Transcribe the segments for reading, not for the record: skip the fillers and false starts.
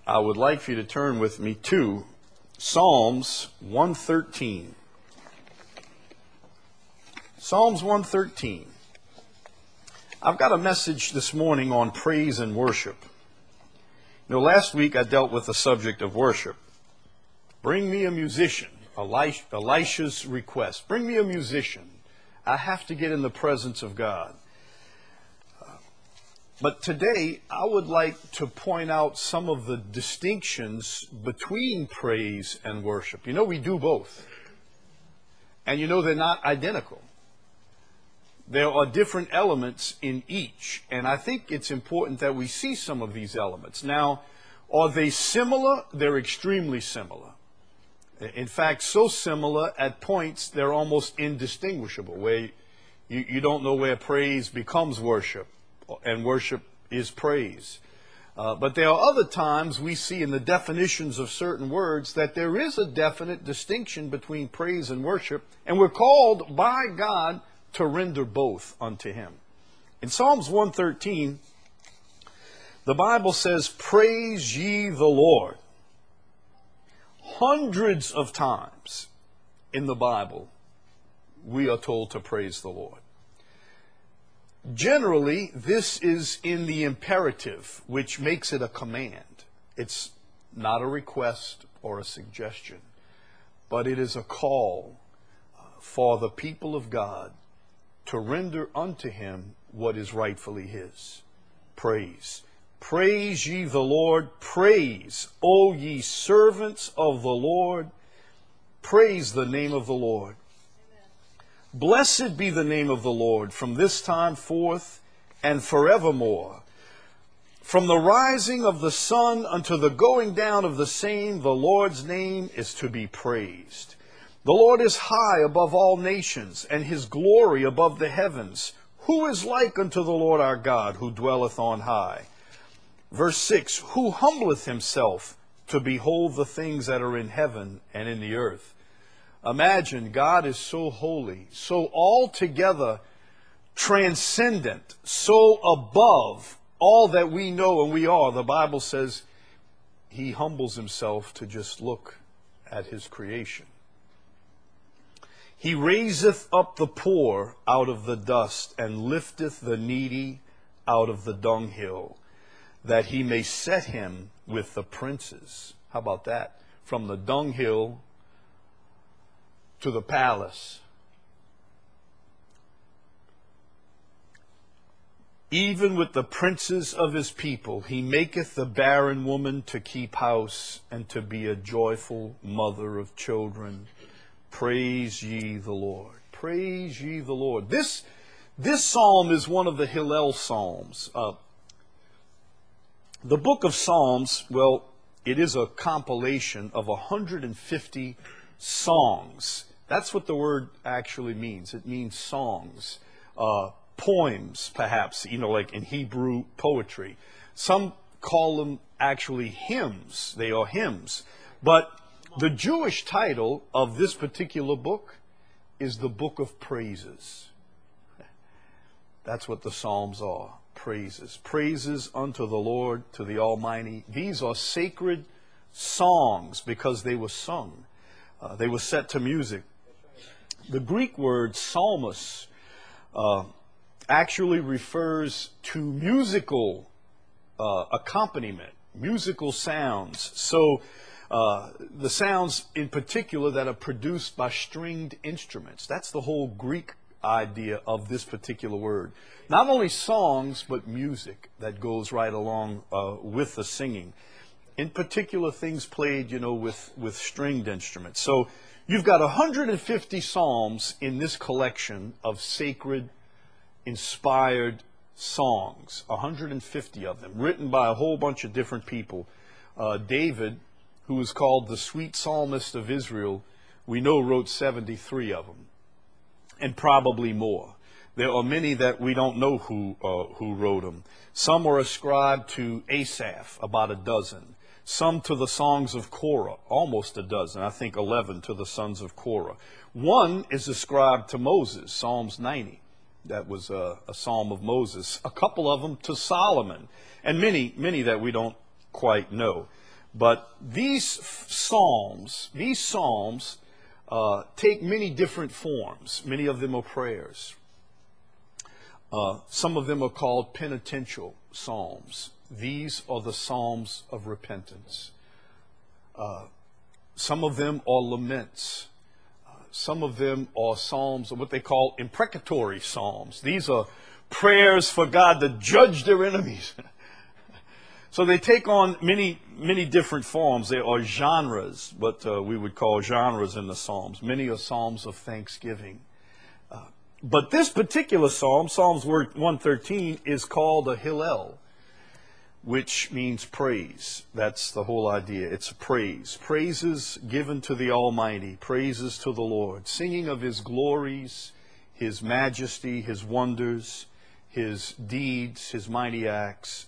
I would like for you to turn with me to Psalms 113. Psalms 113. I've got a message this morning on praise and worship. You know, last week I dealt with the subject of worship. Bring me a musician, Elisha's request. Bring me a musician. I have to get in the presence of God. But today, I would like to point out some of the distinctions between praise and worship. You know, we do both. And you know, they're not identical. There are different elements in each. And I think it's important that we see some of these elements. Now, are they similar? They're extremely similar. In fact, so similar at points they're almost indistinguishable, where you don't know where praise becomes worship and worship is praise. But there are other times we see in the definitions of certain words that there is a definite distinction between praise and worship, and we're called by God to render both unto Him. In Psalms 113, the Bible says, "Praise ye the Lord." Hundreds of times in the Bible, we are told to praise the Lord. Generally, this is in the imperative, which makes it a command. It's not a request or a suggestion, but it is a call for the people of God to render unto Him what is rightfully His. Praise. Praise ye the Lord. Praise, O ye servants of the Lord. Praise the name of the Lord. Blessed be the name of the Lord from this time forth and forevermore. From the rising of the sun unto the going down of the same, the Lord's name is to be praised. The Lord is high above all nations, and His glory above the heavens. Who is like unto the Lord our God, who dwelleth on high? Verse 6, who humbleth Himself to behold the things that are in heaven and in the earth. Imagine, God is so holy, so altogether transcendent, so above all that we know and we are. The Bible says He humbles Himself to just look at His creation. He raiseth up the poor out of the dust, and lifteth the needy out of the dunghill, that He may set him with the princes. How about that? From the dunghill to the palace. Even with the princes of His people, He maketh the barren woman to keep house, and to be a joyful mother of children. Praise ye the Lord. Praise ye the Lord. This psalm is one of the Hillel Psalms. The book of Psalms, well, it is a compilation of 150 songs. That's what the word actually means. It means songs, poems, perhaps, like in Hebrew poetry. Some call them actually hymns. They are hymns. But the Jewish title of this particular book is the Book of Praises. That's what the Psalms are. Praises. Praises unto the Lord, to the Almighty. These are sacred songs because they were sung. They were set to music. The Greek word psalmos actually refers to musical accompaniment, musical sounds. So the sounds in particular that are produced by stringed instruments. That's the whole Greek idea of this particular word. Not only songs, but music that goes right along with the singing. In particular, things played, with stringed instruments. So you've got 150 psalms in this collection of sacred, inspired songs. 150 of them, written by a whole bunch of different people. David, who is called the sweet psalmist of Israel, we know wrote 73 of them, and probably more. There are many that we don't know who wrote them. Some are ascribed to Asaph, about a dozen. Some to the songs of Korah, almost a dozen. I think 11 to the sons of Korah. One is ascribed to Moses, Psalms 90. That was a psalm of Moses. A couple of them to Solomon, and many that we don't quite know. But these psalms take many different forms. Many of them are prayers. Some of them are called penitential psalms. These are the psalms of repentance. Some of them are laments. Some of them are psalms of what they call imprecatory psalms. These are prayers for God to judge their enemies. So they take on many different forms. There are genres, what we would call genres in the Psalms. Many are psalms of thanksgiving. But this particular psalm, Psalms 113, is called a Hallel, which means praise. That's the whole idea. It's praise. Praises given to the Almighty. Praises to the Lord. Singing of His glories, His majesty, His wonders, His deeds, His mighty acts.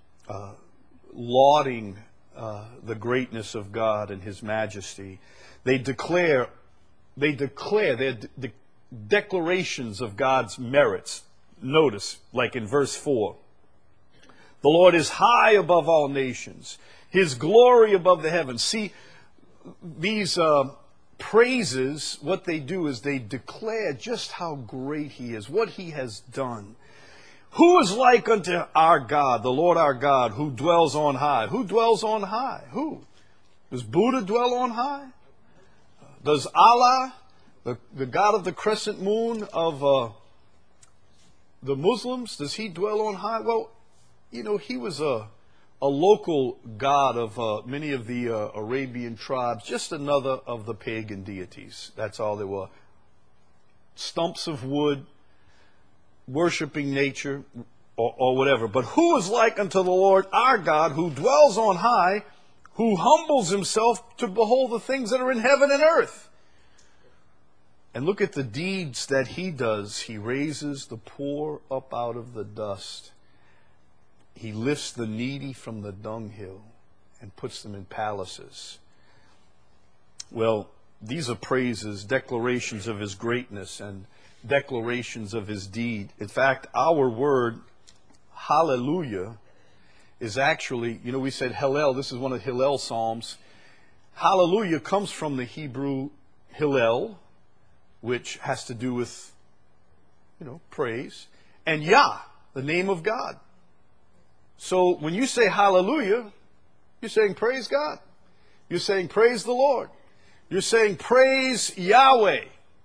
Lauding the greatness of God and His majesty. They declare their declarations of God's merits. Notice, like in verse 4, the Lord is high above all nations, His glory above the heavens. See, these praises, what they do is they declare just how great He is, what He has done. Who is like unto our God, the Lord our God, who dwells on high? Who dwells on high? Who? Does Buddha dwell on high? Does Allah, the God of the crescent moon of the Muslims, does He dwell on high? Well, you know, He was a local god of many of the Arabian tribes, just another of the pagan deities. That's all they were. Stumps of wood, worshiping nature or whatever. But who is like unto the Lord our God, who dwells on high, who humbles Himself to behold the things that are in heaven and earth? And look at the deeds that He does. He raises the poor up out of the dust. He lifts the needy from the dunghill and puts them in palaces. Well, these are praises, declarations of His greatness and declarations of His deed. In fact, our word, hallelujah, is actually, you know, we said Hallel. This is one of the Hallel Psalms. Hallelujah comes from the Hebrew Hillel, which has to do with, you know, praise. And Yah, the name of God. So when you say hallelujah, you're saying praise God. You're saying praise the Lord. You're saying praise Yahweh.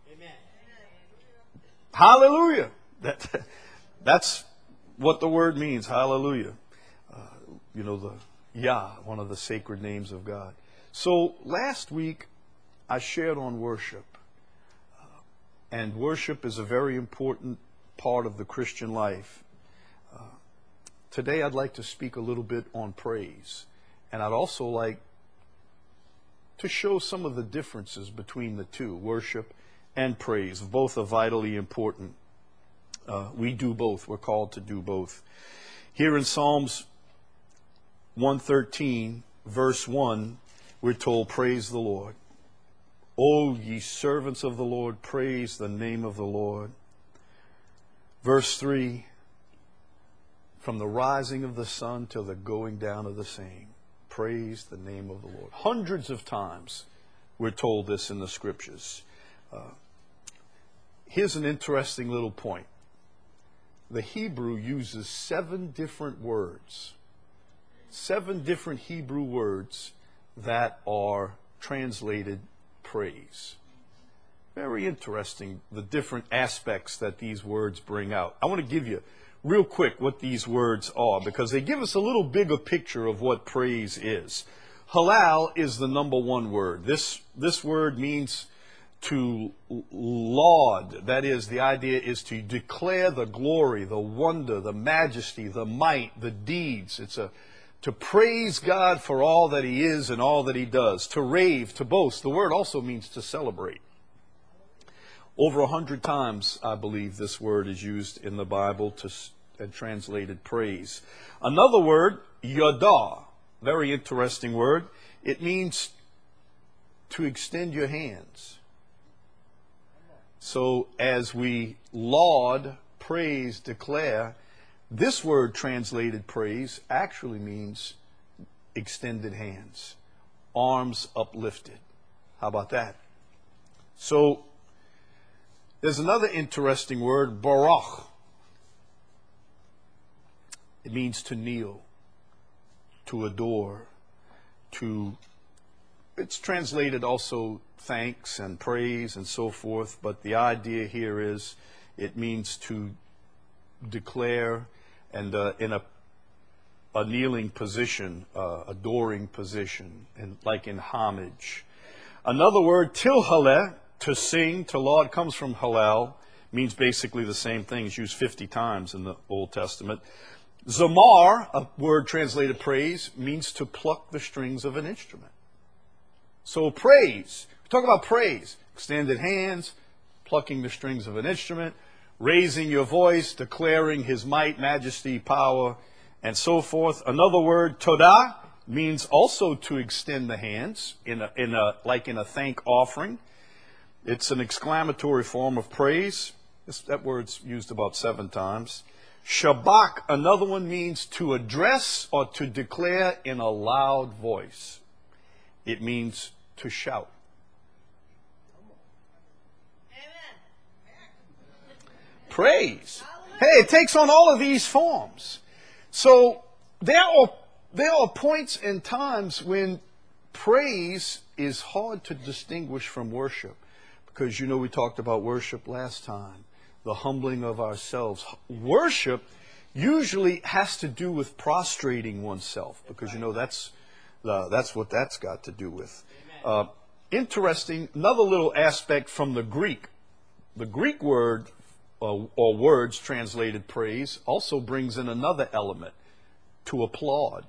Hallelujah. That's what the word means, hallelujah. You know, the Yah, one of the sacred names of God. So last week I shared on worship. And worship is a very important part of the Christian life. Today I'd like to speak a little bit on praise. And I'd also like to show some of the differences between the two, worship and praise. Both are vitally important. We do both. We're called to do both. Here in Psalms 113, verse 1, we're told, praise the Lord. O ye servants of the Lord, praise the name of the Lord. Verse 3, from the rising of the sun till the going down of the same, praise the name of the Lord. Hundreds of times we're told this in the Scriptures. Here's an interesting little point. The Hebrew uses 7 different words. 7 different Hebrew words that are translated praise. Very interesting, the different aspects that these words bring out. I want to give you real quick what these words are, because they give us a little bigger picture of what praise is. Halal is the number one word. This word means to laud. That is, the idea is to declare the glory, the wonder, the majesty, the might, the deeds. It's to praise God for all that He is and all that He does. To rave, to boast. The word also means to celebrate. Over 100 times, I believe, this word is used in the Bible and translated praise. Another word, yada, very interesting word. It means to extend your hands. So as we laud, praise, declare, this word translated praise actually means extended hands, arms uplifted. How about that? So there's another interesting word, barak. It means to kneel, to adore, it's translated also thanks and praise and so forth, but the idea here is it means to declare and in a kneeling position, adoring position, and like in homage. Another word, tilhaleh, to sing, to laud, comes from halal, means basically the same thing. It's used 50 times in the Old Testament. Zamar, a word translated praise, means to pluck the strings of an instrument. So praise, we talk about praise, extended hands, plucking the strings of an instrument, raising your voice, declaring his might, majesty, power, and so forth. Another word, todah, means also to extend the hands like in a thank offering. It's an exclamatory form of praise. That word's used about 7 times. Shabak, another one, means to address or to declare in a loud voice. It means to shout. Praise. Hey, it takes on all of these forms. So there are points and times when praise is hard to distinguish from worship. Because we talked about worship last time. The humbling of ourselves. Worship usually has to do with prostrating oneself. Because that's what that's got to do with. Interesting, another little aspect from the Greek. The Greek word or words translated praise also brings in another element, to applaud.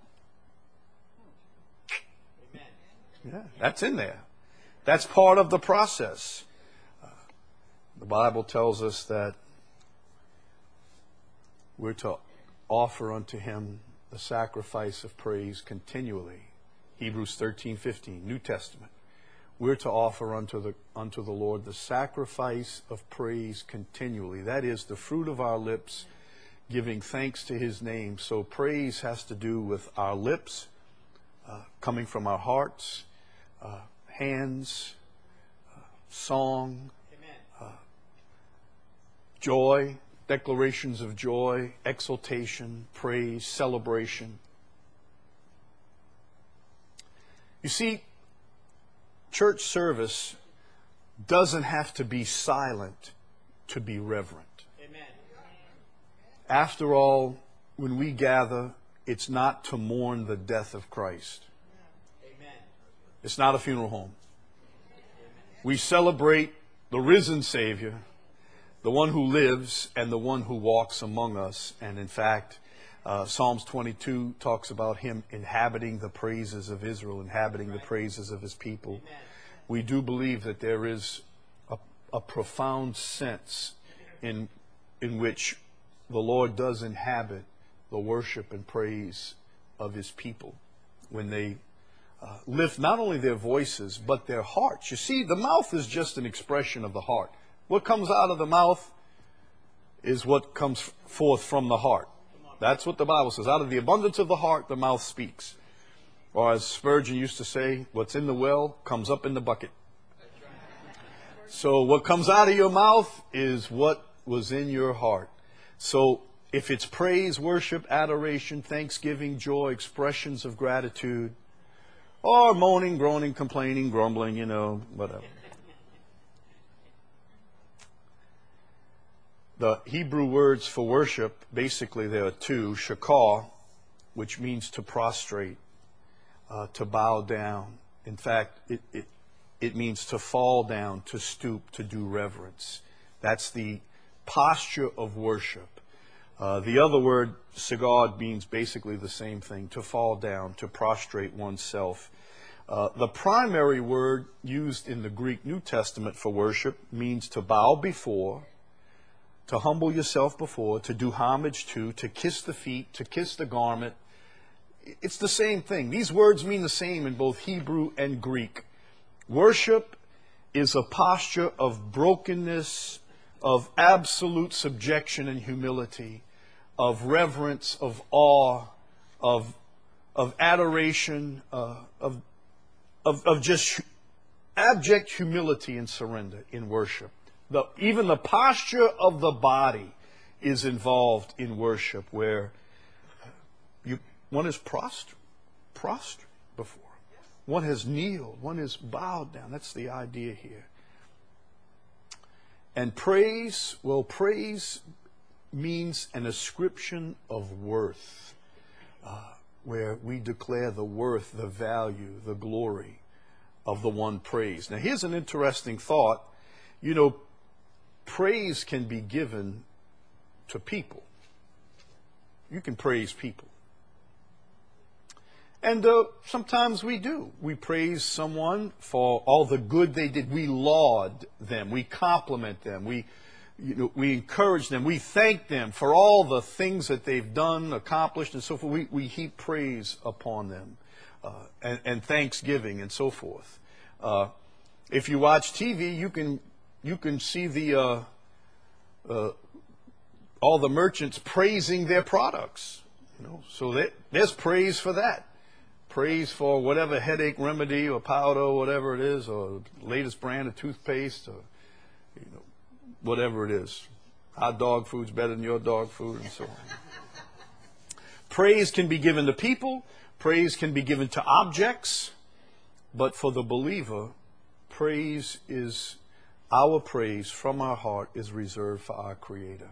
Yeah, that's in there. That's part of the process. The Bible tells us that we're to offer unto him the sacrifice of praise continually. Hebrews 13:15, New Testament. We're to offer unto the Lord the sacrifice of praise continually. That is the fruit of our lips, giving thanks to his name. So praise has to do with our lips, coming from our hearts, hands, song, joy, declarations of joy, exultation, praise, celebration. You see, church service doesn't have to be silent to be reverent. Amen. After all, when we gather, it's not to mourn the death of Christ. Amen. It's not a funeral home. We celebrate the risen Savior, the one who lives and the one who walks among us. And in fact, Psalms 22 talks about him inhabiting the praises of Israel, inhabiting the praises of his people. Amen. We do believe that there is a profound sense in which the Lord does inhabit the worship and praise of his people when they lift not only their voices but their hearts. You see, the mouth is just an expression of the heart. What comes out of the mouth is what comes forth from the heart. That's what the Bible says. Out of the abundance of the heart, the mouth speaks. Or as Spurgeon used to say, what's in the well comes up in the bucket. So what comes out of your mouth is what was in your heart. So if it's praise, worship, adoration, thanksgiving, joy, expressions of gratitude, or moaning, groaning, complaining, grumbling, whatever. The Hebrew words for worship, basically there are 2. Shakar, which means to prostrate, to bow down. In fact, it means to fall down, to stoop, to do reverence. That's the posture of worship. The other word, sagad, means basically the same thing, to fall down, to prostrate oneself. The primary word used in the Greek New Testament for worship means to bow before, to humble yourself before, to do homage to kiss the feet, to kiss the garment. It's the same thing. These words mean the same in both Hebrew and Greek. Worship is a posture of brokenness, of absolute subjection and humility, of reverence, of awe, of of adoration, of just abject humility and surrender in worship. Even the posture of the body is involved in worship, where one is prostrate before. One has kneeled. One is bowed down. That's the idea here. And praise, well, praise means an ascription of worth, where we declare the worth, the value, the glory of the one praised. Now, here's an interesting thought. You know, praise can be given to people. You can praise people. And sometimes we do. We praise someone for all the good they did. We laud them. We compliment them. We encourage them. We thank them for all the things that they've done, accomplished, and so forth. We heap praise upon them, and thanksgiving and so forth. If you watch TV, you can see the all the merchants praising their products. So there's praise for that. Praise for whatever headache remedy or powder or whatever it is, or latest brand of toothpaste, or whatever it is. Our dog food's better than your dog food, and so on. Praise can be given to people. Praise can be given to objects. But for the believer, our praise from our heart is reserved for our Creator.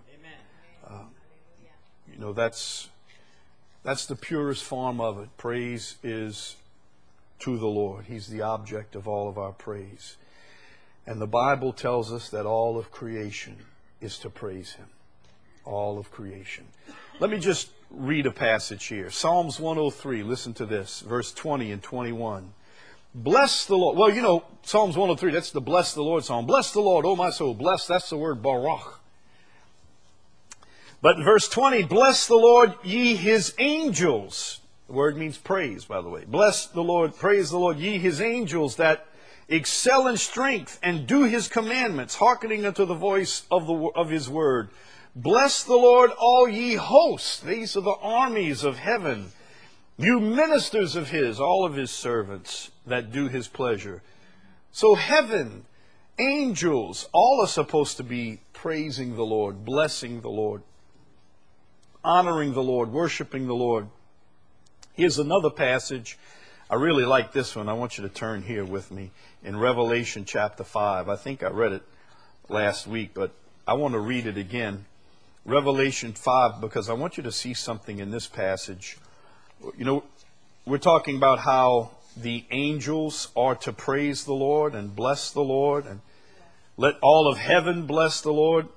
Amen. That's the purest form of it. Praise is to the Lord. He's the object of all of our praise. And the Bible tells us that all of creation is to praise Him. All of creation. Let me just read a passage here. Psalms 103, listen to this, verse 20 and 21. Bless the Lord. Well, Psalms 103, that's the bless the Lord psalm. Bless the Lord, O my soul. Bless, that's the word baruch. But in verse 20, bless the Lord, ye His angels. The word means praise, by the way. Bless the Lord, praise the Lord, ye His angels that excel in strength and do His commandments, hearkening unto the voice of His word. Bless the Lord, all ye hosts. These are the armies of heaven. You ministers of His, all of His servants that do His pleasure. So heaven, angels, all are supposed to be praising the Lord, blessing the Lord, honoring the Lord, worshiping the Lord. Here's another passage. I really like this one. I want you to turn here with me in Revelation chapter 5. I think I read it last week, but I want to read it again. Revelation 5, because I want you to see something in this passage. We're talking about how the angels are to praise the Lord and bless the Lord, and let all of heaven bless the Lord.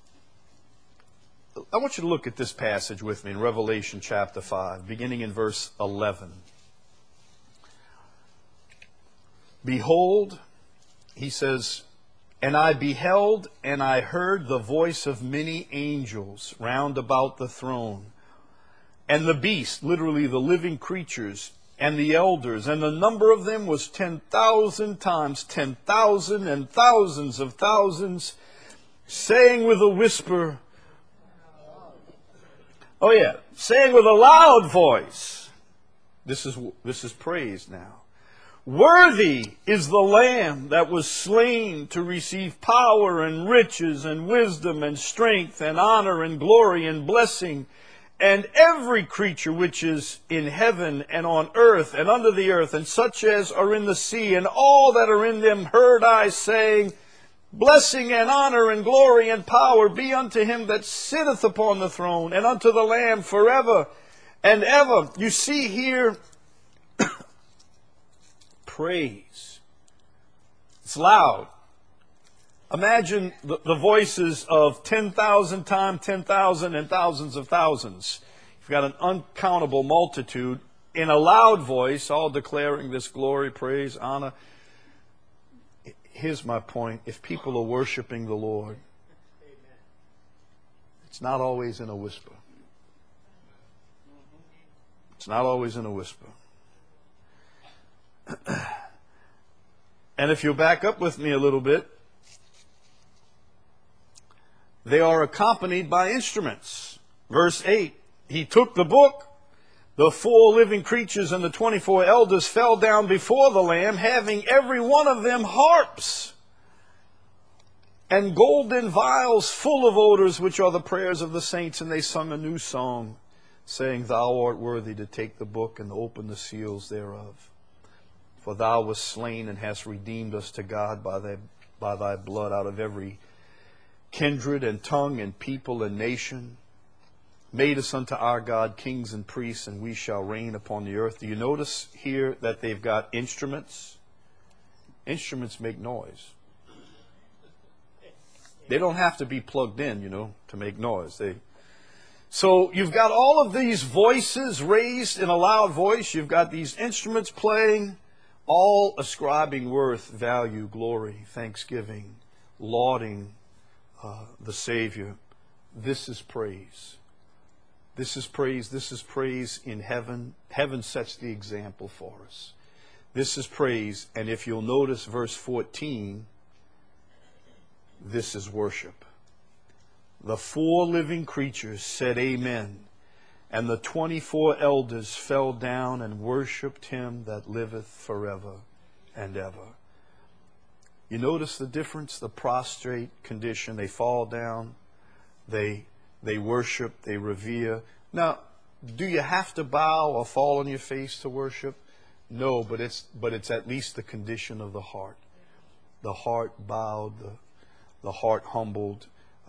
I want you to look at this passage with me in Revelation chapter 5, beginning in verse 11. Behold, he says, and I beheld and I heard the voice of many angels round about the throne, and the beast, literally the living creatures, and the elders, and the number of them was 10,000 times 10,000 and thousands of thousands, saying with a whisper, saying with a loud voice, this is praise now. Worthy is the Lamb that was slain to receive power and riches and wisdom and strength and honor and glory and blessing. And every creature which is in heaven and on earth and under the earth, and such as are in the sea, and all that are in them, heard I saying, blessing and honor and glory and power be unto Him that sitteth upon the throne, and unto the Lamb forever and ever. You see here, praise. It's loud. Imagine the voices of 10,000 times 10,000 and thousands of thousands. You've got an uncountable multitude in a loud voice, all declaring this glory, praise, honor. Here's my point. If people are worshiping the Lord, it's not always in a whisper. It's not always in a whisper. And if you'll back up with me a little bit, they are accompanied by instruments. Verse 8, He took the book, The 4 living creatures and the 24 elders fell down before the Lamb, having every one of them harps and golden vials full of odors, which are the prayers of the saints. And they sung a new song, saying, Thou art worthy to take the book and open the seals thereof. For thou wast slain and hast redeemed us to God by thy blood out of every kindred and tongue and people and nation. Made us unto our God kings and priests, and we shall reign upon the earth. Do you notice here that they've got instruments? Instruments make noise. They don't have to be plugged in, to make noise. So you've got all of these voices raised in a loud voice. You've got these instruments playing, all ascribing worth, value, glory, thanksgiving, lauding the Savior. This is praise. This is praise. This is praise in heaven. Heaven sets the example for us. This is praise. And if you'll notice verse 14, this is worship. The 4 living creatures said amen, and the 24 elders fell down and worshipped him that liveth forever and ever. You notice the difference, the prostrate condition. They fall down, they worship, they revere. Now, do you have to bow or fall on your face to worship? No, but it's at least the condition of the heart. The heart bowed, the heart humbled.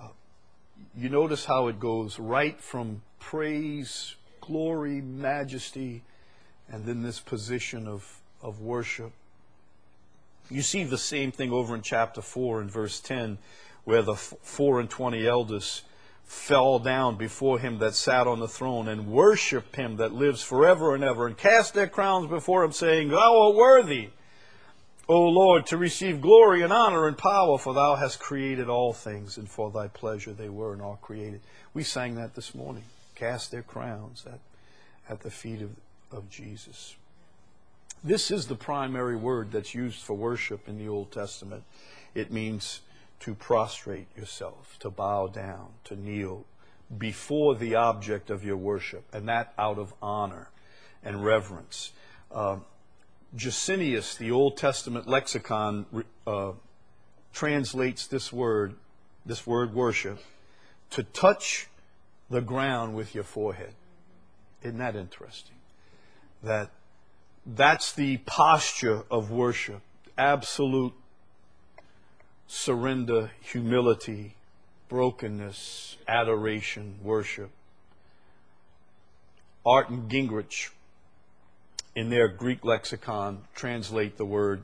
You notice how it goes right from praise, glory, majesty, and then this position of worship. You see the same thing over in chapter 4 and verse 10, where the 24 elders fell down before him that sat on the throne and worshiped him that lives forever and ever, and cast their crowns before him, saying, Thou art worthy, O Lord, to receive glory and honor and power, for thou hast created all things, and for thy pleasure they were and are created. We sang that this morning. Cast their crowns at the feet of Jesus. This is the primary word that's used for worship in the Old Testament. It means to prostrate yourself, to bow down, to kneel before the object of your worship, and that out of honor and reverence. Jusinius, the Old Testament lexicon, translates this word worship, to touch the ground with your forehead. Isn't that interesting? That's the posture of worship. Absolute surrender, humility, brokenness, adoration, worship. Art and Gingrich, in their Greek lexicon, translate the word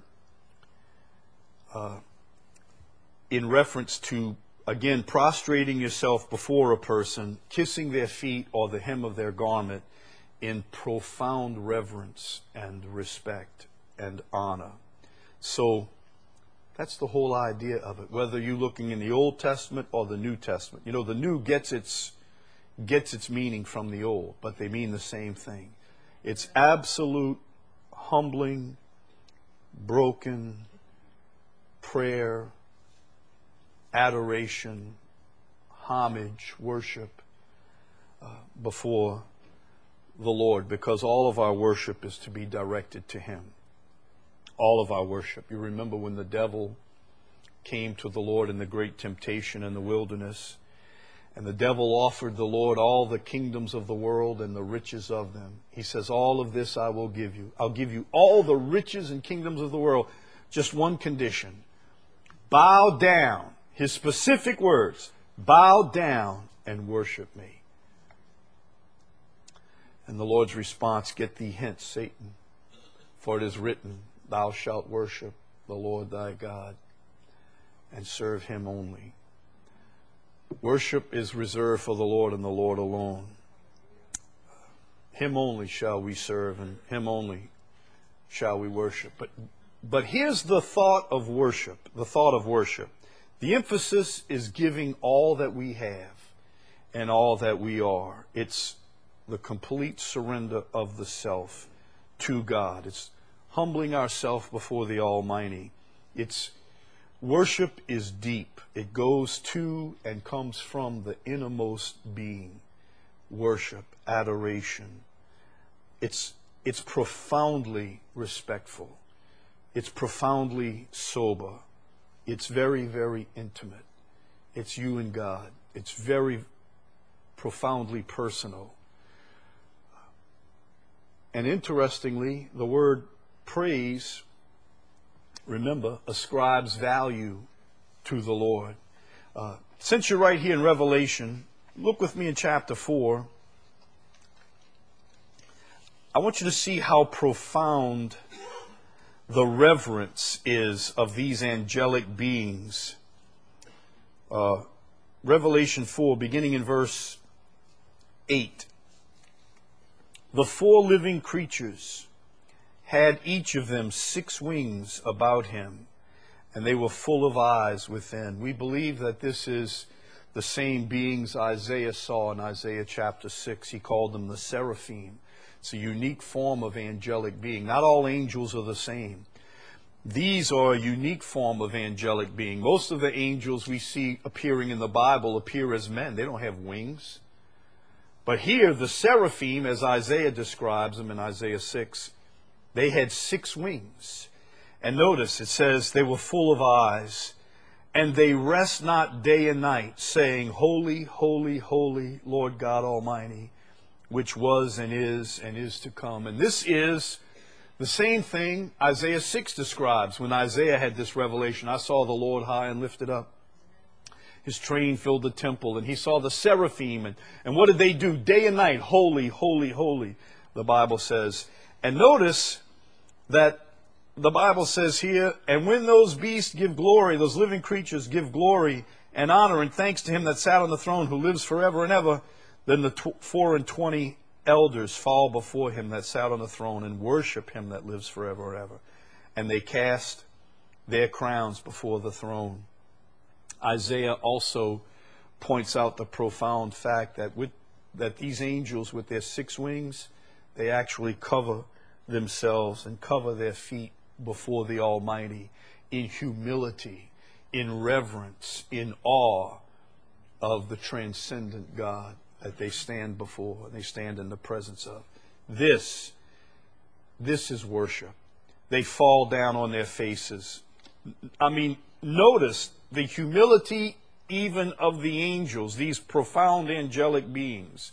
in reference to, again, prostrating yourself before a person, kissing their feet or the hem of their garment in profound reverence and respect and honor. So that's the whole idea of it, whether you're looking in the Old Testament or the New Testament. The New gets its meaning from the Old, but they mean the same thing. It's absolute, humbling, broken prayer, adoration, homage, worship before the Lord, because all of our worship is to be directed to Him. All of our worship. You remember when the devil came to the Lord in the great temptation in the wilderness, and the devil offered the Lord all the kingdoms of the world and the riches of them. He says, all of this I will give you. I'll give you all the riches and kingdoms of the world. Just one condition. Bow down. His specific words. Bow down and worship me. And the Lord's response, get thee hence, Satan. For it is written, Thou shalt worship the Lord thy God and serve Him only. Worship is reserved for the Lord and the Lord alone. Him only shall we serve, and Him only shall we worship. But here's the thought of worship. The thought of worship. The emphasis is giving all that we have and all that we are. It's the complete surrender of the self to God. It's humbling ourselves before the Almighty. Worship is deep. It goes to and comes from the innermost being. Worship, adoration, It's profoundly respectful. It's profoundly sober. It's very, very intimate. It's you and God. It's very profoundly personal. And interestingly, the word praise, remember, ascribes value to the Lord. Since you're right here in Revelation, look with me in chapter 4. I want you to see how profound the reverence is of these angelic beings. Revelation 4, beginning in verse 8. The 4 living creatures had each of them 6 wings about him, and they were full of eyes within. We believe that this is the same beings Isaiah saw in Isaiah chapter 6. He called them the seraphim. It's a unique form of angelic being. Not all angels are the same. These are a unique form of angelic being. Most of the angels we see appearing in the Bible appear as men. They don't have wings. But here, the seraphim, as Isaiah describes them in Isaiah 6, they had 6 wings. And notice, it says, they were full of eyes, and they rest not day and night, saying, Holy, holy, holy, Lord God Almighty, which was and is to come. And this is the same thing Isaiah 6 describes when Isaiah had this revelation. I saw the Lord high and lifted up. His train filled the temple, and he saw the seraphim. And what did they do? Day and night, holy, holy, holy, the Bible says. And notice that the Bible says here, and when those beasts give glory, those living creatures give glory and honor and thanks to him that sat on the throne, who lives forever and ever, then the 24 elders fall before him that sat on the throne and worship him that lives forever and ever. And they cast their crowns before the throne. Isaiah also points out the profound fact that these angels with their 6 wings, they actually cover themselves and cover their feet before the Almighty in humility, in reverence, in awe of the transcendent God that they stand before, they stand in the presence of. This is worship. They fall down on their faces. I mean, notice the humility even of the angels, these profound angelic beings,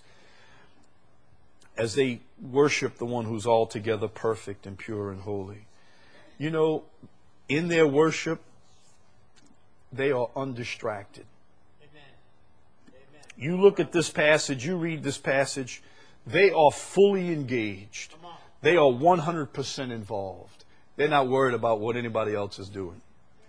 as they worship the one who's altogether perfect and pure and holy. You know, in their worship, they are undistracted. You look at this passage, you read this passage, they are fully engaged. They are 100% involved. They're not worried about what anybody else is doing.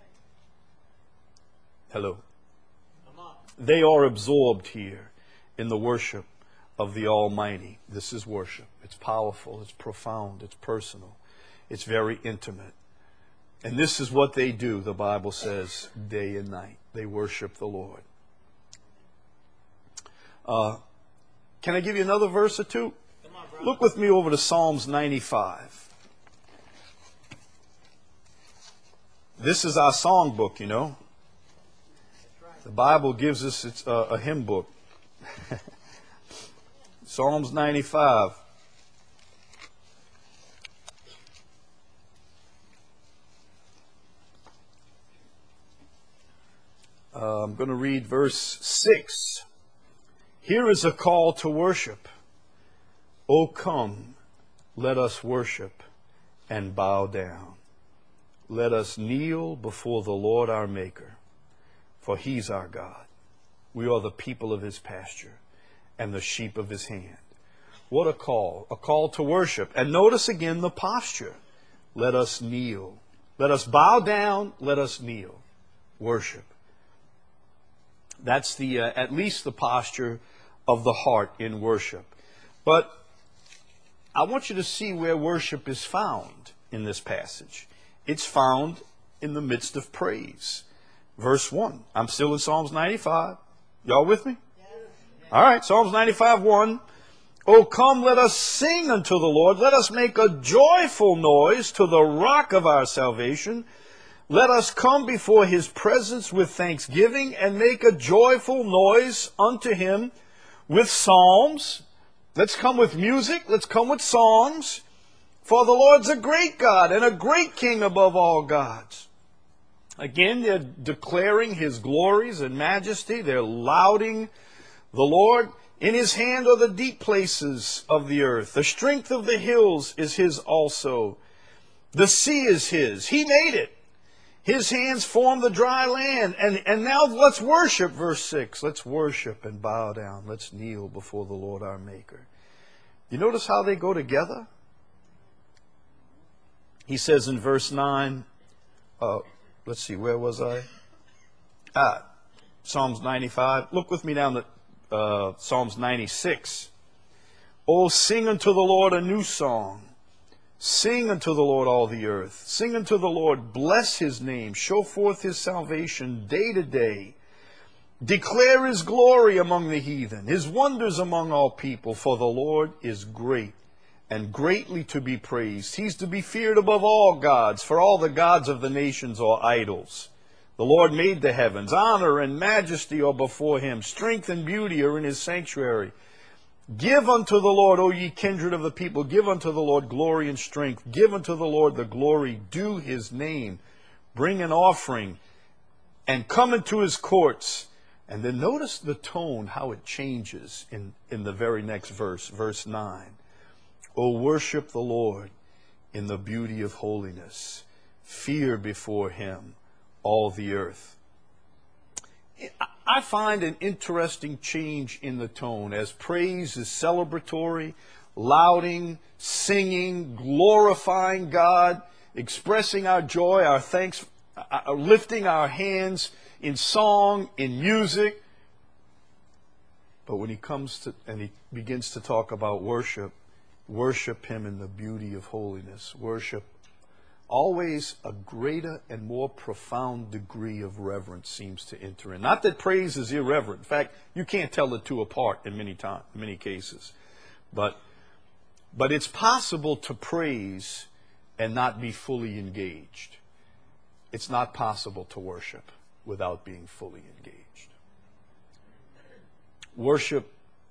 Hello. They are absorbed here in the worship of the Almighty. This is worship. It's powerful, it's profound, it's personal, it's very intimate. And this is what they do, the Bible says, day and night. They worship the Lord. Can I give you another verse or two? Look with me over to Psalms 95. This is our song book, you know. The Bible gives us a hymn book. Psalms 95. I'm going to read verse 6. Here is a call to worship. O come, let us worship and bow down. Let us kneel before the Lord our Maker, for He's our God. We are the people of His pasture and the sheep of His hand. What a call to worship. And notice again the posture. Let us kneel. Let us bow down, let us kneel. Worship. That's at least the posture of the heart in worship. But I want you to see where worship is found in this passage. It's found in the midst of praise. Verse 1. I'm still in Psalms 95. Y'all with me? All right, Psalms 95, 1. O come, let us sing unto the Lord. Let us make a joyful noise to the rock of our salvation. Let us come before His presence with thanksgiving and make a joyful noise unto Him with psalms Let's come with music. Let's come with songs. For the Lord's a great God and a great King above all gods. Again, they're declaring His glories and majesty. They're lauding the Lord. In His hand are the deep places of the earth. The strength of the hills is His also. The sea is His. He made it. His hands formed the dry land. And now let's worship, verse 6. Let's worship and bow down. Let's kneel before the Lord our Maker. You notice how they go together? He says in verse 9, let's see, where was I? Psalms 95. Look with me down to Psalms 96. Oh, sing unto the Lord a new song. Sing unto the Lord all the earth. Sing unto the Lord, bless His name. Show forth His salvation day to day. Declare His glory among the heathen, His wonders among all people. For the Lord is great and greatly to be praised. He's to be feared above all gods, for all the gods of the nations are idols. The Lord made the heavens. Honor and majesty are before Him. Strength and beauty are in His sanctuary. Give unto the Lord, O ye kindred of the people, give unto the Lord glory and strength. Give unto the Lord the glory due His name. Bring an offering and come into His courts. And then notice the tone, how it changes in the very next verse, verse 9. O worship the Lord in the beauty of holiness. Fear before Him all the earth. I find an interesting change in the tone as praise is celebratory, lauding, singing, glorifying God, expressing our joy, our thanks, lifting our hands in song, in music. But when he comes to, and he begins to talk about worship, worship Him in the beauty of holiness. Worship always a greater and more profound degree of reverence seems to enter in. Not that praise is irreverent. In fact, you can't tell the two apart in many cases. But it's possible to praise and not be fully engaged. It's not possible to worship without being fully engaged. Worship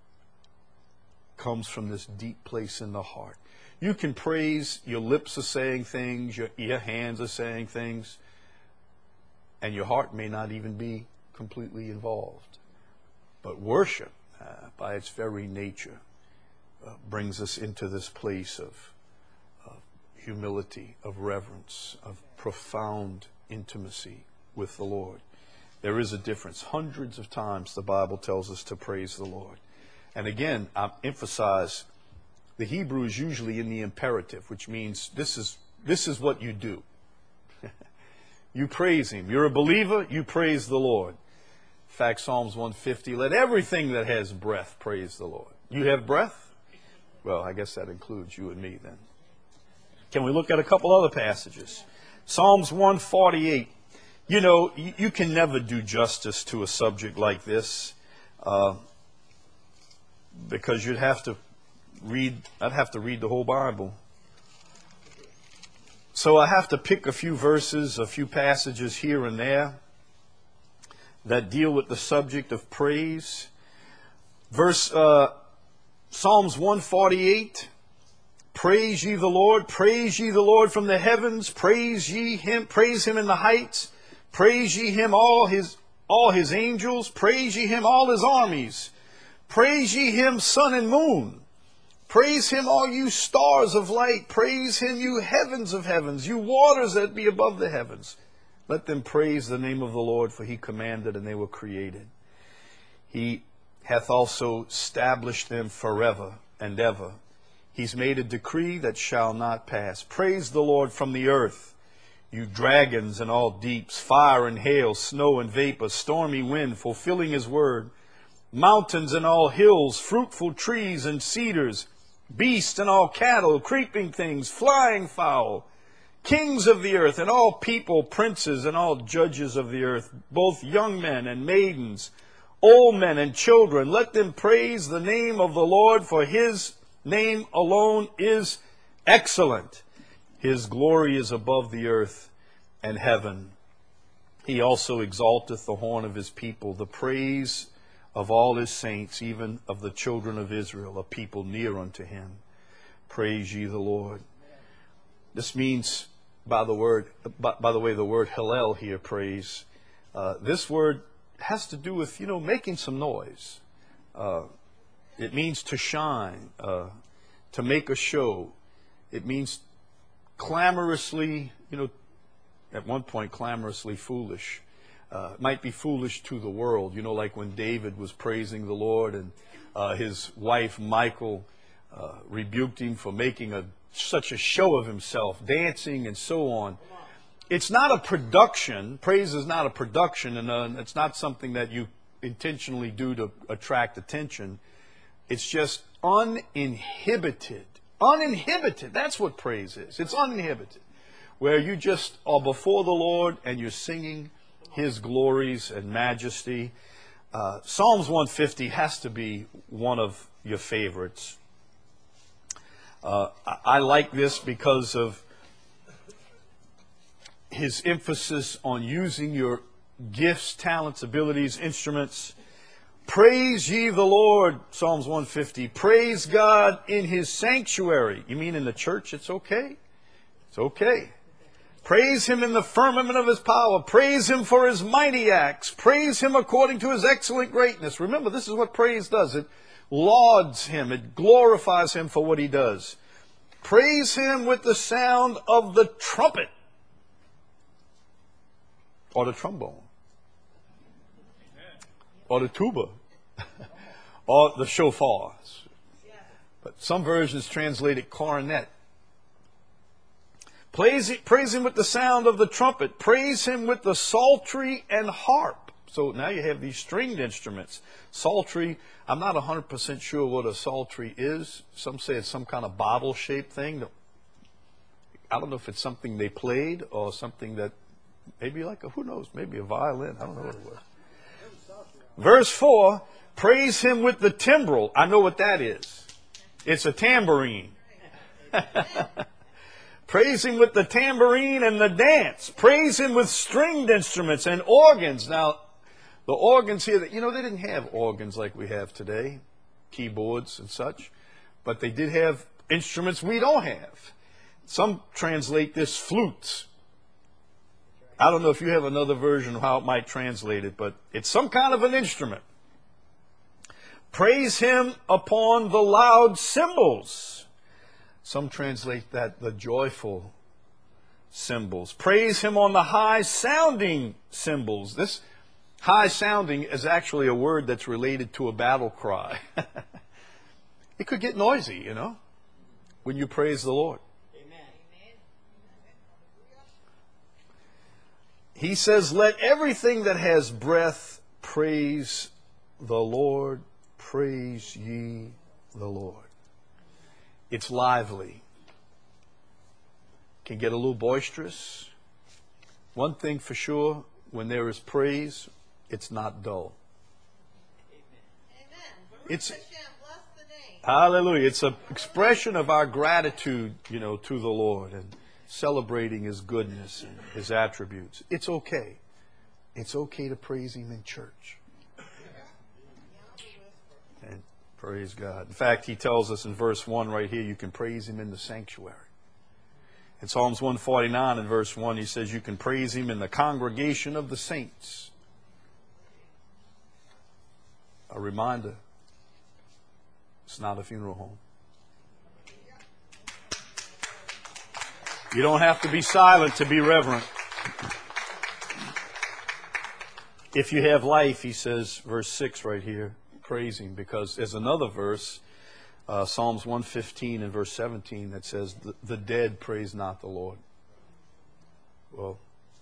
comes from this deep place in the heart. You can praise, your lips are saying things, your hands are saying things, and your heart may not even be completely involved. But worship, by its very nature, brings us into this place of humility, of reverence, of profound intimacy with the Lord. There is a difference. Hundreds of times the Bible tells us to praise the Lord. And again, I emphasize, the Hebrew is usually in the imperative, which means this is what you do. You praise Him. You're a believer, you praise the Lord. In fact, Psalms 150, let everything that has breath praise the Lord. You have breath? Well, I guess that includes you and me then. Can we look at a couple other passages? Psalms 148. You know, you can never do justice to a subject like this because I'd have to read the whole Bible. So I have to pick a few verses, a few passages here and there that deal with the subject of praise. Psalms 148, praise ye the Lord from the heavens, praise Him in the heights, praise ye Him all his angels, praise ye Him all His armies, praise ye Him sun and moon. Praise Him, all you stars of light. Praise Him, you heavens of heavens, you waters that be above the heavens. Let them praise the name of the Lord, for He commanded and they were created. He hath also established them forever and ever. He's made a decree that shall not pass. Praise the Lord from the earth, you dragons and all deeps, fire and hail, snow and vapor, stormy wind, fulfilling His word. Mountains and all hills, fruitful trees and cedars, beasts and all cattle, creeping things, flying fowl, kings of the earth and all people, princes and all judges of the earth, both young men and maidens, old men and children. Let them praise the name of the Lord, for His name alone is excellent. His glory is above the earth and heaven. He also exalteth the horn of His people, the praise of all his saints, even of the children of Israel, a people near unto him. Praise ye the Lord. This means, by the way, the word Hallel here, praise. This word has to do with, making some noise. It means to shine, to make a show. It means clamorously, at one point clamorously foolish. It might be foolish to the world, like when David was praising the Lord and his wife Michal rebuked him for making such a show of himself, dancing and so on. It's not a production. Praise is not a production, and it's not something that you intentionally do to attract attention. It's just uninhibited. Uninhibited. That's what praise is. It's uninhibited. Where you just are before the Lord and you're singing his glories and majesty. Psalms 150 has to be one of your favorites. I like this because of his emphasis on using your gifts, talents, abilities, instruments. Praise ye the Lord, Psalms 150. Praise God in his sanctuary. You mean in the church? It's okay. It's okay. Praise him in the firmament of his power. Praise him for his mighty acts. Praise him according to his excellent greatness. Remember, this is what praise does. It lauds him. It glorifies him for what he does. Praise him with the sound of the trumpet. Or the trombone. Or the tuba. Or the shofar. But some versions translate it cornet. Praise him with the sound of the trumpet. Praise him with the psaltery and harp. So now you have these stringed instruments. Psaltery, I'm not 100% sure what a psaltery is. Some say it's some kind of bottle-shaped thing. I don't know if it's something they played or something that, maybe who knows, maybe a violin. I don't know what it was. Verse 4, praise him with the timbrel. I know what that is. It's a tambourine. Praise him with the tambourine and the dance. Praise him with stringed instruments and organs. Now, the organs here, they didn't have organs like we have today, keyboards and such, but they did have instruments we don't have. Some translate this flutes. I don't know if you have another version of how it might translate it, but it's some kind of an instrument. Praise him upon the loud cymbals. Some translate that the joyful cymbals. Praise him on the high sounding cymbals. This high sounding is actually a word that's related to a battle cry. It could get noisy, when you praise the Lord. He says, let everything that has breath praise the Lord. Praise ye the Lord. It's lively. Can get a little boisterous. One thing for sure, when there is praise, it's not dull. Amen. It's, Bless the name. hallelujah. It's an expression of our gratitude, to the Lord and celebrating his goodness and his attributes. It's okay. It's okay to praise him in church. And praise God. In fact, he tells us in verse 1 right here, you can praise him in the sanctuary. In Psalms 149 and verse 1, he says you can praise him in the congregation of the saints. A reminder, it's not a funeral home. You don't have to be silent to be reverent. If you have life, he says, verse 6 right here, praise him, because there's another verse, Psalms 115 and verse 17, that says, the dead praise not the Lord. Well,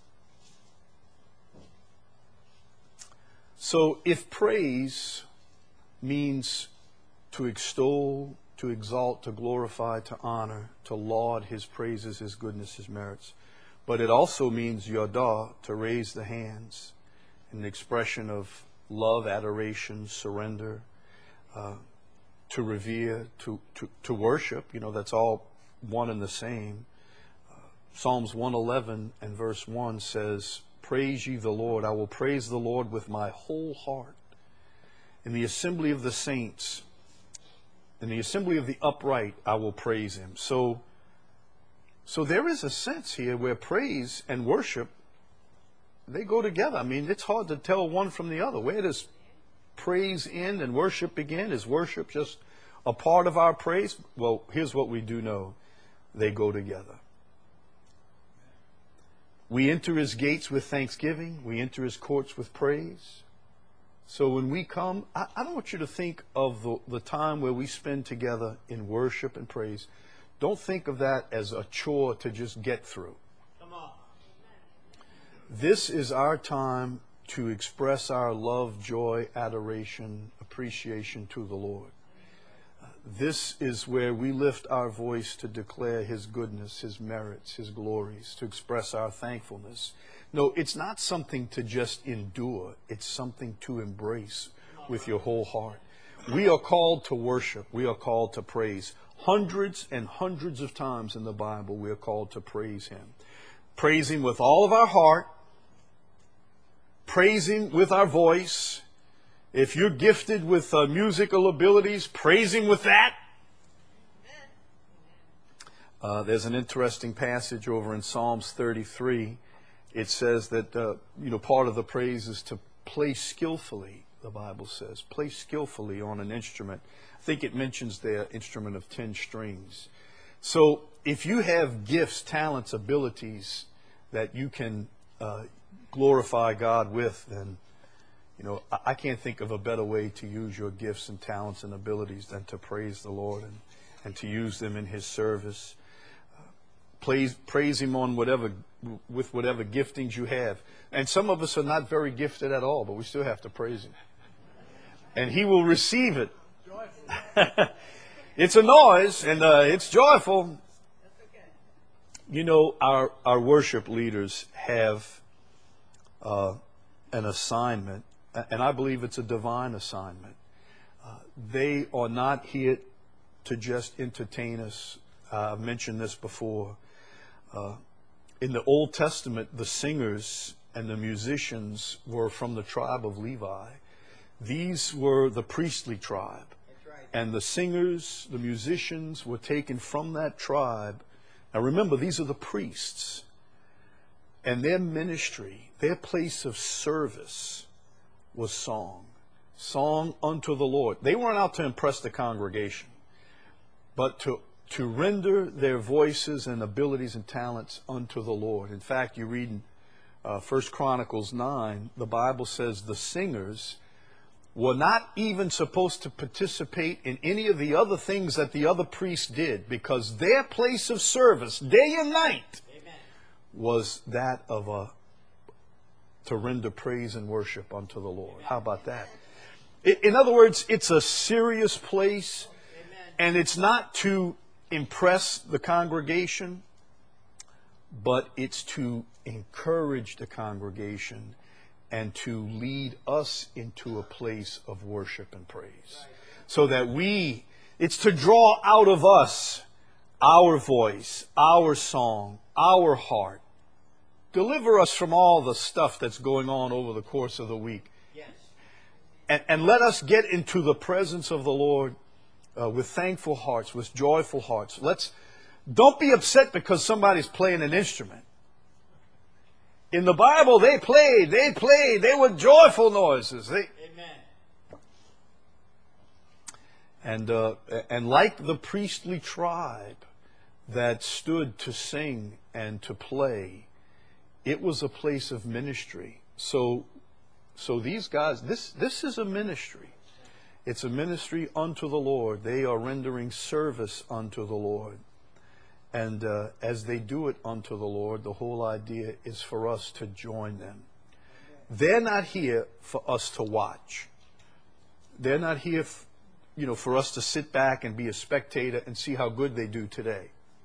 so if praise means to extol, to exalt, to glorify, to honor, to laud his praises, his goodness, his merits. But it also means yadah, to raise the hands, an expression of love, adoration, surrender, to revere, to worship. That's all one and the same. Psalms 111 and verse 1 says, praise ye the Lord. I will praise the Lord with my whole heart. In the assembly of the saints, in the assembly of the upright, I will praise him. So there is a sense here where praise and worship, they go together. I mean, it's hard to tell one from the other. Where does praise end and worship begin? Is worship just a part of our praise? Well, here's what we do know. They go together. We enter his gates with thanksgiving. We enter his courts with praise. So when we come, I don't want you to think of the time where we spend together in worship and praise. Don't think of that as a chore to just get through. Come on. This is our time to express our love, joy, adoration, appreciation to the Lord. This is where we lift our voice to declare his goodness, his merits, his glories, to express our thankfulness. No, it's not something to just endure. It's something to embrace with your whole heart. We are called to worship. We are called to praise. Hundreds and hundreds of times in the Bible, we are called to praise him. Praise him with all of our heart. Praise him with our voice. If you're gifted with musical abilities, praise him with that. There's an interesting passage over in Psalms 33. It says that, part of the praise is to play skillfully, the Bible says. Play skillfully on an instrument. I think it mentions their instrument of 10 strings. So if you have gifts, talents, abilities that you can glorify God with, then, I can't think of a better way to use your gifts and talents and abilities than to praise the Lord and to use them in his service. Praise him on with whatever giftings you have. And some of us are not very gifted at all, but we still have to praise him. And he will receive it. It's a noise, and it's joyful. Our worship leaders have an assignment, and I believe it's a divine assignment. They are not here to just entertain us. I've mentioned this before. In the Old Testament, the singers and the musicians were from the tribe of Levi. These were the priestly tribe. And the singers, the musicians were taken from that tribe. Now remember, these are the priests. And their ministry, their place of service was song. Song unto the Lord. They weren't out to impress the congregation, but to render their voices and abilities and talents unto the Lord. In fact, you read in 1 Chronicles 9, the Bible says the singers were not even supposed to participate in any of the other things that the other priests did, because their place of service, day and night, was that of to render praise and worship unto the Lord. How about that? In other words, it's a serious place, and it's not to impress the congregation, but it's to encourage the congregation and to lead us into a place of worship and praise. So that it's to draw out of us our voice, our song, our heart. Deliver us from all the stuff that's going on over the course of the week. And let us get into the presence of the Lord with thankful hearts, with joyful hearts. Don't be upset because somebody's playing an instrument. In the Bible, they played, they were joyful noises. And like the priestly tribe that stood to sing and to play, it was a place of ministry. So these guys, this is a ministry. It's a ministry unto the Lord. They are rendering service unto the Lord. And as they do it unto the Lord, the whole idea is for us to join them. They're not here for us to watch. They're not here, for us to sit back and be a spectator and see how good they do today.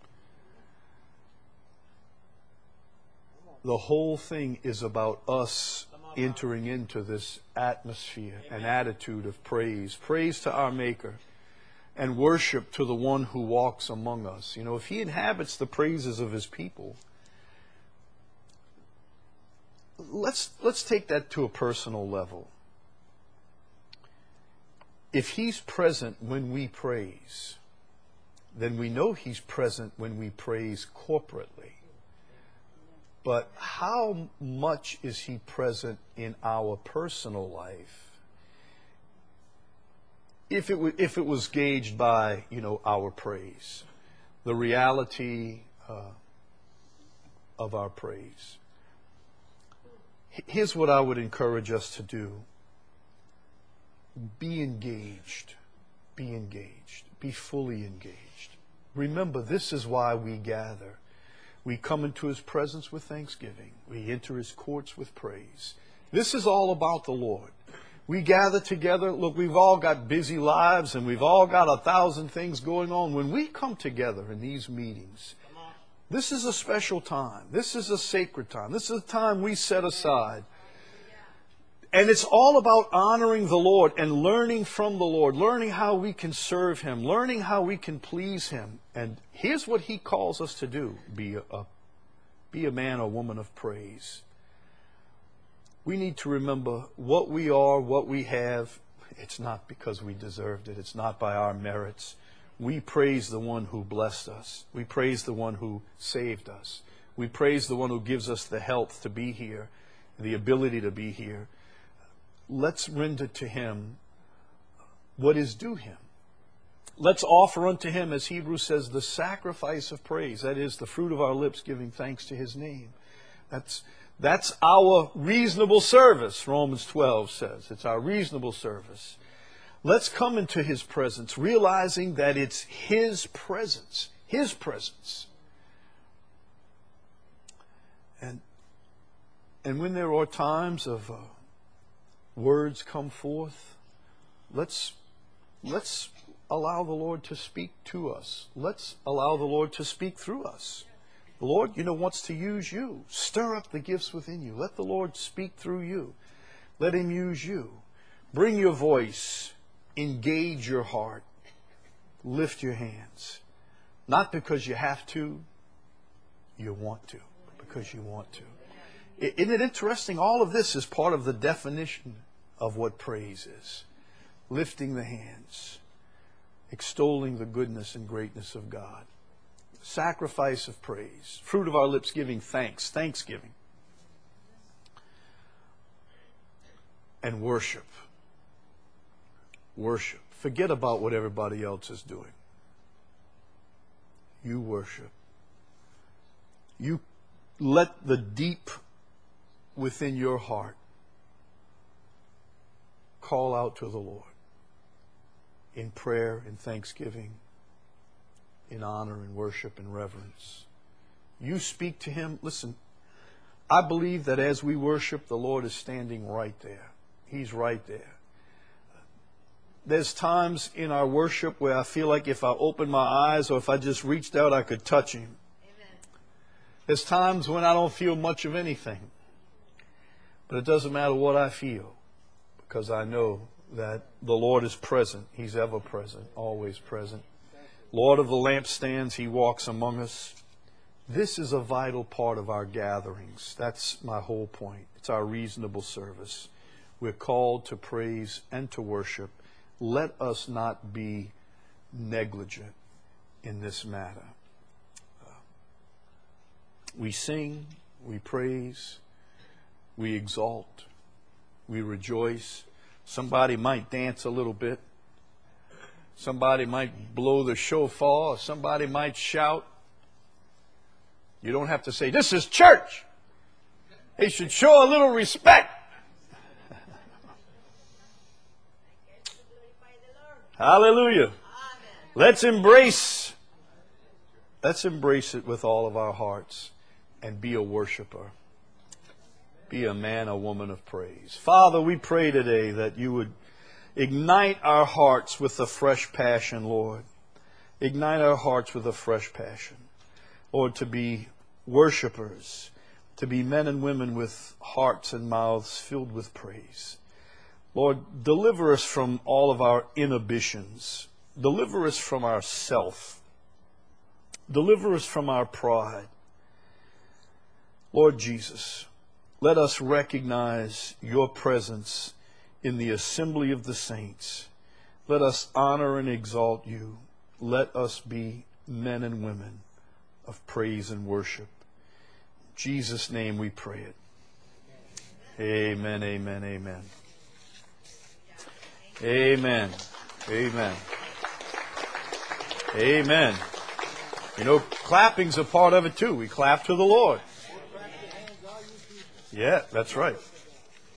The whole thing is about us entering into this atmosphere and attitude of praise. Praise to our Maker and worship to the one who walks among us. If he inhabits the praises of his people, let's take that to a personal level. if He's present when we praise, then we know He's present when we praise corporately. But how much is He present in our personal life? If it was gauged by, our praise, the reality of our praise. Here's what I would encourage us to do. Be engaged. Be engaged. Be fully engaged. Remember, this is why we gather. We come into His presence with thanksgiving. We enter His courts with praise. This is all about the Lord. We gather together. Look, we've all got busy lives and we've all got 1,000 things going on. When we come together in these meetings, this is a special time. This is a sacred time. This is a time we set aside. And it's all about honoring the Lord and learning from the Lord, learning how we can serve Him, learning how we can please Him. And here's what He calls us to do. Be a man or woman of praise. We need to remember what we are, what we have. It's not because we deserved it. It's not by our merits. We praise the one who blessed us. We praise the one who saved us. We praise the one who gives us the health to be here, the ability to be here. Let's render to Him what is due Him. Let's offer unto Him, as Hebrews says, the sacrifice of praise. That is the fruit of our lips giving thanks to His name. That's our reasonable service, Romans 12 says. It's our reasonable service. Let's come into His presence, realizing that it's His presence. His presence. And when there are times of words come forth, let's allow the Lord to speak to us. Let's allow the Lord to speak through us. The Lord, wants to use you. Stir up the gifts within you. Let the Lord speak through you. Let Him use you. Bring your voice. Engage your heart. Lift your hands. Not because you have to, you want to. But because you want to. Isn't it interesting? All of this is part of the definition of what praise is. Lifting the hands. Extolling the goodness and greatness of God. Sacrifice of praise. Fruit of our lips giving thanks. Thanksgiving. And worship. Worship. Forget about what everybody else is doing. You worship. You let the deep within your heart call out to the Lord in prayer, in thanksgiving, in honor and worship and reverence. You speak to Him. Listen, I believe that as we worship, the Lord is standing right there. He's right there. There's times in our worship where I feel like if I opened my eyes or if I just reached out, I could touch Him. Amen. There's times when I don't feel much of anything. But it doesn't matter what I feel, because I know that the Lord is present. He's ever present, always present. Lord of the lampstands, He walks among us. This is a vital part of our gatherings. That's my whole point. It's our reasonable service. We're called to praise and to worship. Let us not be negligent in this matter. We sing, we praise, we exalt, we rejoice. Somebody might dance a little bit. Somebody might blow the shofar. Somebody might shout. You don't have to say, "This is church." They should show a little respect. Hallelujah. Let's embrace it with all of our hearts and be a worshiper. Be a man, a woman of praise. Father, we pray today that you would ignite our hearts with a fresh passion, Lord. Ignite our hearts with a fresh passion. Lord, to be worshipers, to be men and women with hearts and mouths filled with praise. Lord, deliver us from all of our inhibitions. Deliver us from our self. Deliver us from our pride. Lord Jesus, let us recognize your presence in the assembly of the saints. Let us honor and exalt you. Let us be men and women of praise and worship. In Jesus' name we pray it. Amen, amen, amen. Amen. Amen. Amen. You know, clapping's a part of it too. We clap to the Lord. Yeah, that's right.